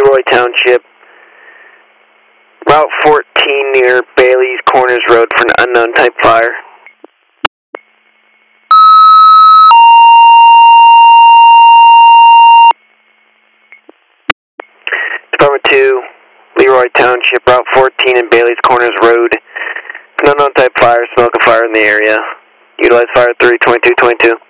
Leroy Township, Route 14 near Bailey's Corners Road for an unknown type fire. Department 2, Leroy Township, Route 14 and Bailey's Corners Road. An unknown type fire, smoke a fire in the area. Utilize fire 32222.